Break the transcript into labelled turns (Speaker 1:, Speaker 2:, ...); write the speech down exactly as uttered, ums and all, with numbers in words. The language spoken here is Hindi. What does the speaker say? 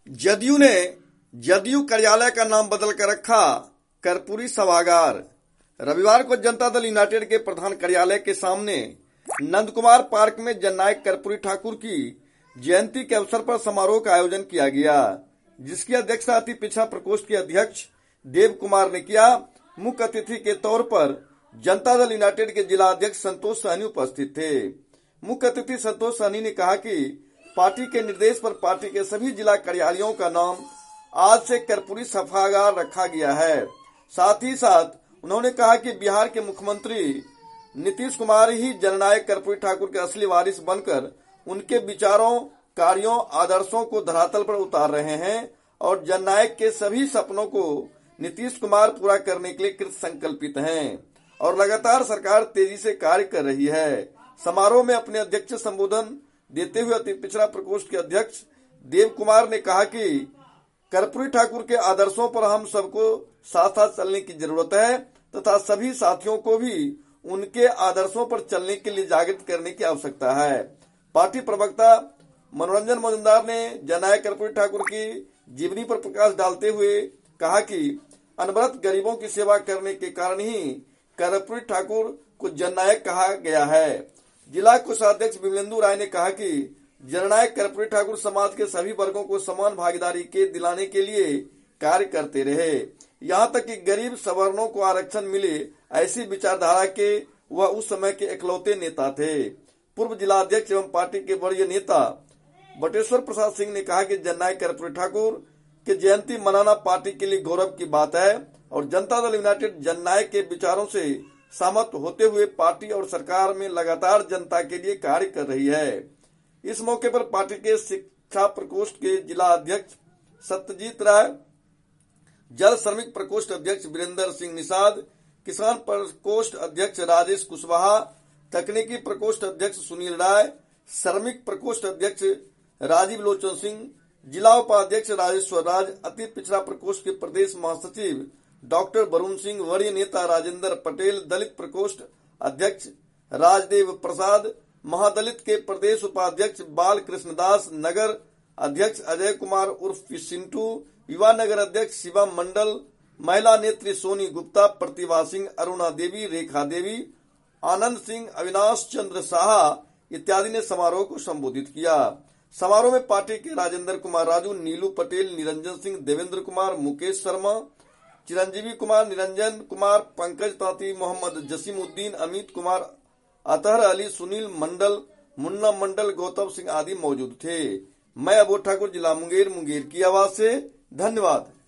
Speaker 1: जदयू ने जदयू कार्यालय का नाम बदल कर रखा कर्पूरी सभागार। रविवार को जनता दल यूनाइटेड के प्रधान कार्यालय के सामने नंद कुमार पार्क में जननायक कर्पूरी ठाकुर की जयंती के अवसर पर समारोह का आयोजन किया गया, जिसकी अध्यक्षता अति पिछड़ा प्रकोष्ठ के अध्यक्ष देव कुमार ने किया। मुख्य अतिथि के तौर पर जनता दल यूनाइटेड के जिला अध्यक्ष संतोष सहनी उपस्थित थे। मुख्य अतिथि संतोष सहनी ने कहा कि पार्टी के निर्देश पर पार्टी के सभी जिला कार्यालयों का नाम आज से कर्पूरी सभागार रखा गया है। साथ ही साथ उन्होंने कहा कि बिहार के मुख्यमंत्री नीतीश कुमार ही जननायक कर्पूरी ठाकुर के असली वारिस बनकर उनके विचारों, कार्यों, आदर्शों को धरातल पर उतार रहे हैं और जननायक के सभी सपनों को नीतीश कुमार पूरा करने के लिए कृत संकल्पित हैं और लगातार सरकार तेजी से कार्य कर रही है। समारोह में अपने अध्यक्ष संबोधन देते हुए अति पिछड़ा प्रकोष्ठ के अध्यक्ष देव कुमार ने कहा कि कर्पूरी ठाकुर के आदर्शों पर हम सबको साथ साथ चलने की जरूरत है तथा सभी साथियों को भी उनके आदर्शों पर चलने के लिए जागृत करने की आवश्यकता है। पार्टी प्रवक्ता मनोरंजन मजुमदार ने जननायक कर्पूरी ठाकुर की जीवनी पर प्रकाश डालते हुए कहा कि अनवरत गरीबों की सेवा करने के कारण ही कर्पूरी ठाकुर को जननायक कहा गया है। जिला कोषाध्यक्ष विमलेंदु राय ने कहा कि जननायक कर्पूरी ठाकुर समाज के सभी वर्गों को समान भागीदारी के दिलाने के लिए कार्य करते रहे, यहाँ तक कि गरीब सवर्णों को आरक्षण मिले, ऐसी विचारधारा के वह उस समय के इकलौते नेता थे। पूर्व जिला अध्यक्ष एवं पार्टी के वरीय नेता बटेश्वर प्रसाद सिंह ने कहा कि जननायक कर्पूरी ठाकुर की जयंती मनाना पार्टी के लिए गौरव की बात है और जनता दल यूनाइटेड जननायक के विचारों से सहमत होते हुए पार्टी और सरकार में लगातार जनता के लिए कार्य कर रही है। इस मौके पर पार्टी के शिक्षा प्रकोष्ठ के जिला अध्यक्ष सत्यजीत राय, जल श्रमिक प्रकोष्ठ अध्यक्ष वीरेंद्र सिंह निषाद, किसान प्रकोष्ठ अध्यक्ष राजेश कुशवाहा, तकनीकी प्रकोष्ठ अध्यक्ष सुनील राय, श्रमिक प्रकोष्ठ अध्यक्ष राजीव लोचन सिंह, जिला उपाध्यक्ष राजेश्वर राज, अति पिछड़ा प्रकोष्ठ के प्रदेश महासचिव डॉक्टर वरुण सिंह, वरीय नेता राजेंद्र पटेल, दलित प्रकोष्ठ अध्यक्ष राजदेव प्रसाद, महादलित के प्रदेश उपाध्यक्ष बाल कृष्णदास, नगर अध्यक्ष अजय कुमार उर्फ सिंटू, युवा नगर अध्यक्ष शिवम मंडल, महिला नेत्री सोनी गुप्ता, प्रतिभा सिंह, अरुणा देवी, रेखा देवी, आनंद सिंह, अविनाश चंद्र साहा इत्यादि ने समारोह को संबोधित किया। समारोह में पार्टी के राजेंद्र कुमार राजू, नीलू पटेल, निरंजन सिंह, देवेंद्र कुमार, मुकेश शर्मा, चिरंजीवी कुमार, निरंजन कुमार, पंकज तांती, मोहम्मद जसीमुद्दीन, अमित कुमार, अतहर अली, सुनील मंडल, मुन्ना मंडल, गौतम सिंह आदि मौजूद थे। मैं अबोध ठाकुर, जिला मुंगेर, मुंगेर की आवाज से धन्यवाद।